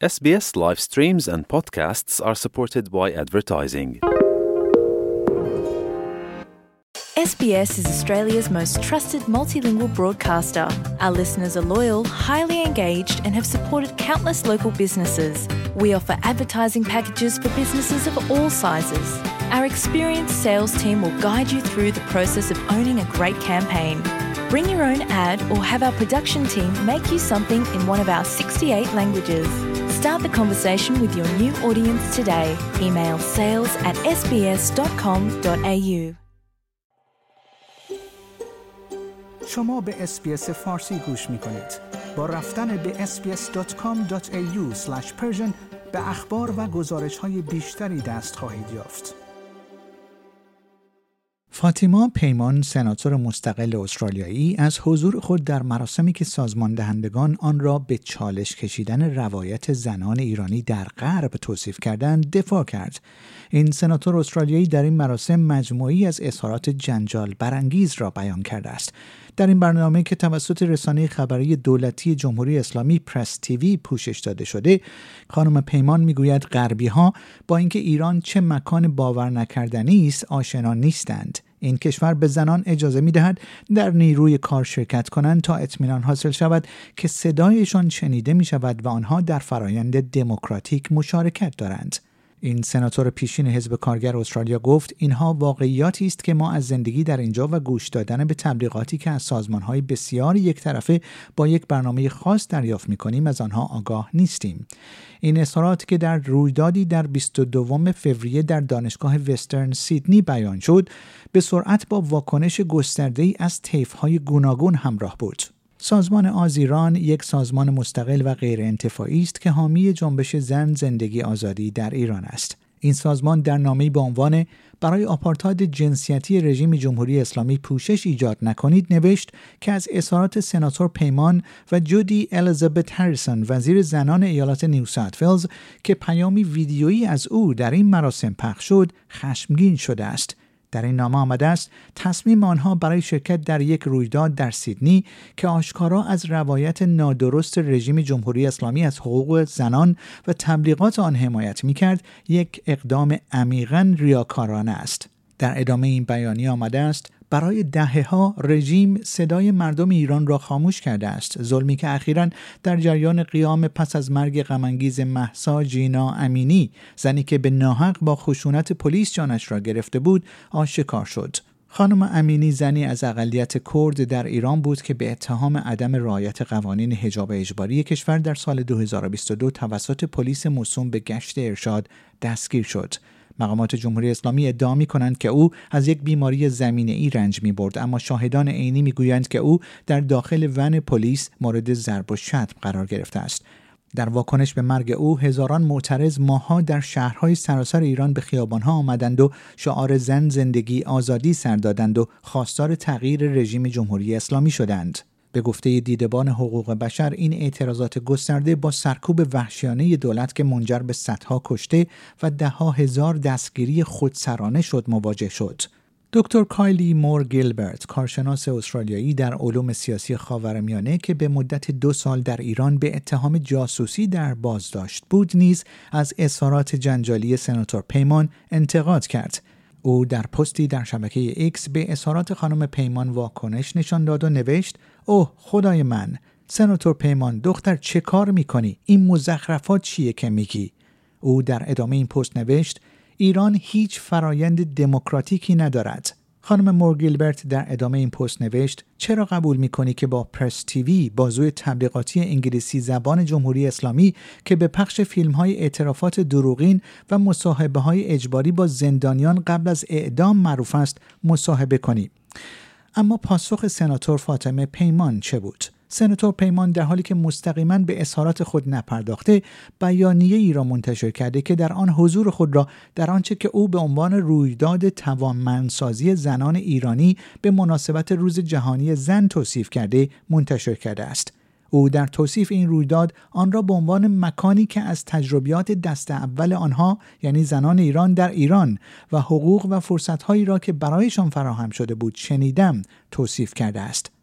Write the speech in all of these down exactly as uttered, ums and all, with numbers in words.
S B S live streams and podcasts are supported by advertising. S B S is Australia's most trusted multilingual broadcaster. Our listeners are loyal, highly engaged, and have supported countless local businesses. We offer advertising packages for businesses of all sizes. Our experienced sales team will guide you through the process of owning a great campaign. Bring your own ad or have our production team make you something in one of our sixty-eight languages. Start the conversation with your new audience today. Email sales at s b s dot com dot a u. شما به اس‌بی‌اس فارسی گوش می‌کنید. با رفتن به اس بی اس دات کام دات ای یو اسلش پرشن به اخبار و گزارش‌های بیشتری دست خواهید یافت. فاطیما پیمان، سناتور مستقل استرالیایی، از حضور خود در مراسمی که سازمان دهندگان آن را به چالش کشیدن روایت زنان ایرانی در غرب توصیف کردند، دفاع کرد. این سناتور استرالیایی در این مراسم مجموعی از اظهارات جنجال برانگیز را بیان کرده است. در این برنامه که توسط رسانه خبری دولتی جمهوری اسلامی پرس تیوی پوشش داده شده، خانم پیمان میگوید غربی‌ها با اینکه ایران چه مکان باور نکردنی است آشنا نیستند. این کشور به زنان اجازه می‌دهد در نیروی کار شرکت کنند تا اطمینان حاصل شود که صدایشان شنیده می‌شود و آنها در فرایند دموکراتیک مشارکت دارند. این سناتور پیشین حزب کارگر استرالیا گفت اینها واقعیاتی است که ما از زندگی در اینجا و گوش دادن به تبلیغاتی که از سازمان‌های بسیار یک طرفه با یک برنامه خاص دریافت می‌کنیم از آنها آگاه نیستیم. این اظهارات که در رویدادی در بیست و دوم فوریه در دانشگاه وسترن سیدنی بیان شد، به سرعت با واکنش گسترده‌ای از طیف‌های گوناگون همراه بود. سازمان آزیران یک سازمان مستقل و غیر انتفاعی است که حامی جنبش زن زندگی آزادی در ایران است. این سازمان در نامه‌ای با عنوان برای آپارتاید جنسیتی رژیم جمهوری اسلامی پوشش ایجاد نکنید نوشت که از اظهارات سناتور پیمان و جودی الیزابت هریسون وزیر زنان ایالات نیو ساوت ولز که پیامی ویدیویی از او در این مراسم پخش شد خشمگین شده است. در این نامه آمده است تصمیم آنها برای شرکت در یک رویداد در سیدنی که آشکارا از روایت نادرست رژیم جمهوری اسلامی از حقوق زنان و تبلیغات آن حمایت می‌کرد یک اقدام عمیقاً ریاکارانه است. در ادامه این بیانیه آمده است برای دهه‌ها رژیم صدای مردم ایران را خاموش کرده است، ظلمی که اخیراً در جریان قیام پس از مرگ غم‌انگیز مهسا جینا امینی، زنی که به ناحق با خشونت پلیس جانش را گرفته بود، آشکار شد. خانم امینی زنی از اقلیت کرد در ایران بود که به اتهام عدم رعایت قوانین حجاب اجباری کشور در سال دو هزار و بیست و دو توسط پلیس موسوم به گشت ارشاد دستگیر شد. مقامات جمهوری اسلامی ادعا می‌کنند که او از یک بیماری زمینه‌ای رنج می‌برد، اما شاهدان عینی می‌گویند که او در داخل ون پلیس مورد ضرب و شتم قرار گرفته است. در واکنش به مرگ او هزاران معترض ماه‌ها در شهرهای سراسر ایران به خیابان‌ها آمدند و شعار زن زندگی آزادی سر دادند و خواستار تغییر رژیم جمهوری اسلامی شدند. به گفته دیدبان حقوق بشر این اعتراضات گسترده با سرکوب وحشیانه دولت که منجر به صدها کشته و ده‌ها هزار دستگیری خودسرانه شد مواجه شد. دکتر کایلی مور گیلبرت، کارشناس استرالیایی در علوم سیاسی خاورمیانه که به مدت دو سال در ایران به اتهام جاسوسی در بازداشت بود، نیز از اظهارات جنجالی سناتور پیمان انتقاد کرد. او در پستی در شبکه ایکس به اظهارات خانم پیمان واکنش نشان داد و نوشت: اوه خدای من، سناتور پیمان دختر چه کار میکنی؟ این مزخرفات چیه که میگی؟ او در ادامه این پست نوشت: ایران هیچ فرایند دموکراتیکی ندارد. خانم مور گیلبرت در ادامه این پست نوشت: چرا قبول میکنی که با پرس تیوی، بازوی تبلیغاتی انگلیسی زبان جمهوری اسلامی که به پخش فیلم‌های اعترافات دروغین و مصاحبه‌های اجباری با زندانیان قبل از اعدام معروف است، مصاحبه کنی؟ اما پاسخ سناتور فاطمه پیمان چه بود؟ سناتور پیمان در حالی که مستقیما به اظهارات خود نپرداخته، بیانیه ای را منتشر کرده که در آن حضور خود را در آنچه که او به عنوان رویداد توانمندسازی زنان ایرانی به مناسبت روز جهانی زن توصیف کرده منتشر کرده است. او در توصیف این رویداد آن را به عنوان مکانی که از تجربیات دست اول آنها یعنی زنان ایران در ایران و حقوق و فرصت‌هایی را که برایشان فراهم شده بود شنیدم توصیف کرده است.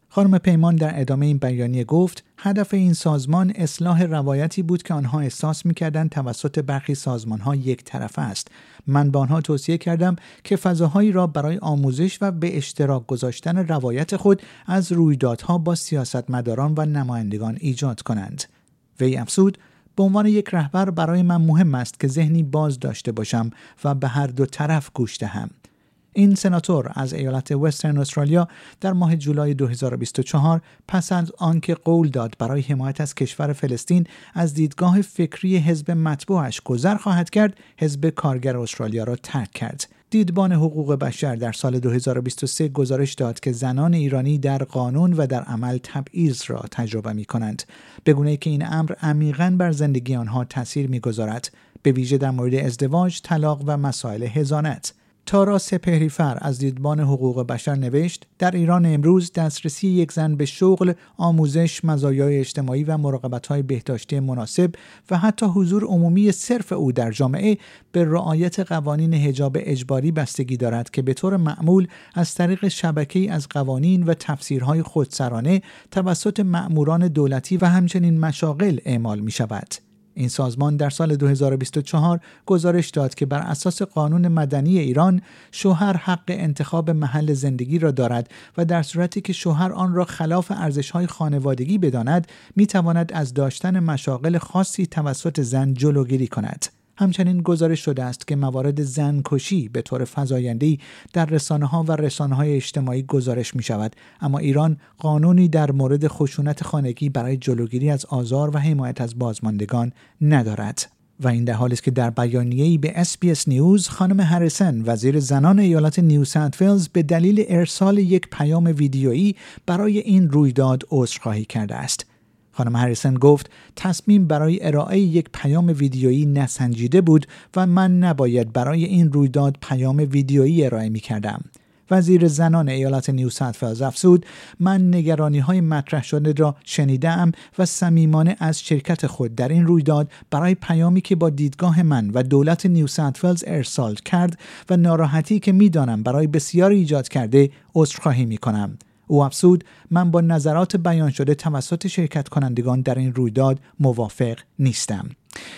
خانم پیمان در ادامه این بیانیه گفت هدف این سازمان اصلاح روایتی بود که آنها احساس می‌کردند توسط برخی سازمان‌ها یک طرفه است. من به آنها توصیه کردم که فضاهایی را برای آموزش و به اشتراک گذاشتن روایت خود از رویدادها با سیاستمداران و نمایندگان ایجاد کنند. وی افزود به عنوان یک رهبر برای من مهم است که ذهنی باز داشته باشم و به هر دو طرف گوش دهم. این سناتور از ایالت وسترن استرالیا در ماه جولای دو هزار و بیست و چهار پس از آنکه قول داد برای حمایت از کشور فلسطین از دیدگاه فکری حزب مطبوعش گذر خواهد کرد، حزب کارگر استرالیا را ترک کرد. دیدبان حقوق بشر در سال دو هزار و بیست و سه گزارش داد که زنان ایرانی در قانون و در عمل تبعیض را تجربه می کنند، به گونه‌ای که این امر عمیقاً بر زندگی آنها تأثیر می گذارد، به ویژه در مورد ازدواج، طلاق و مسائل حضانت. تارا سپهریفر از دیدبان حقوق بشر نوشت در ایران امروز دسترسی یک زن به شغل، آموزش، مزایای اجتماعی و مراقبت‌های بهداشتی مناسب و حتی حضور عمومی صرف او در جامعه به رعایت قوانین حجاب اجباری بستگی دارد که به طور معمول از طریق شبکه‌ای از قوانین و تفسیرهای خودسرانه توسط مأموران دولتی و همچنین مشاغل اعمال می‌شود. این سازمان در سال دو هزار و بیست و چهار گزارش داد که بر اساس قانون مدنی ایران شوهر حق انتخاب محل زندگی را دارد و در صورتی که شوهر آن را خلاف ارزش‌های خانوادگی بداند می‌تواند از داشتن مشاغل خاصی توسط زن جلوگیری کند. همچنین گزارش شده است که موارد زنکشی به طور فزاینده‌ای در رسانه‌ها و رسانه‌های اجتماعی گزارش می‌شود، اما ایران قانونی در مورد خشونت خانگی برای جلوگیری از آزار و حمایت از بازماندگان ندارد. و این در حالی است که در بیانیه‌ای به اس بی اس نیوز خانم هریسن وزیر زنان ایالت نیو ساوت ولز به دلیل ارسال یک پیام ویدیویی برای این رویداد عذرخواهی کرده است. خانم هریسن گفت تصمیم برای ارائه یک پیام ویدیویی نسنجیده بود و من نباید برای این رویداد پیام ویدیویی ارائه می کردم. وزیر زنان ایالت نیو ساوت ولز افزود من نگرانی‌های مطرح شده را شنیدم و صمیمانه از شرکت خود در این رویداد برای پیامی که با دیدگاه من و دولت نیو ساوت ولز ارسال کرد و ناراحتی که می‌دانم برای بسیاری ایجاد کرده عذرخواهی می‌کنم. او افزود من با نظرات بیان شده توسط شرکت کنندگان در این رویداد موافق نیستم.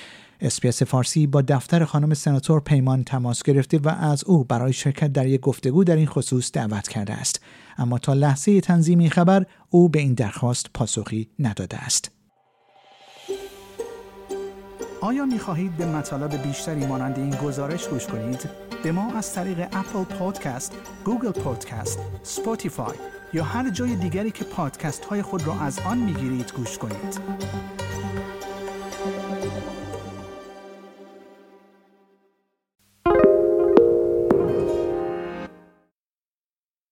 اس بی اس فارسی با دفتر خانم سناتور پیمان تماس گرفته و از او برای شرکت در یک گفتگو در این خصوص دعوت کرده است، اما تا لحظه تنظیم این خبر او به این درخواست پاسخی نداده است. آیا می خواهید به مطالب بیشتری مانند این گزارش گوش کنید؟ به ما از طریق اپل پادکست، گوگل پادکست، اسپاتیفای یا هر جای دیگری که پادکست های خود را از آن می گیرید گوش کنید.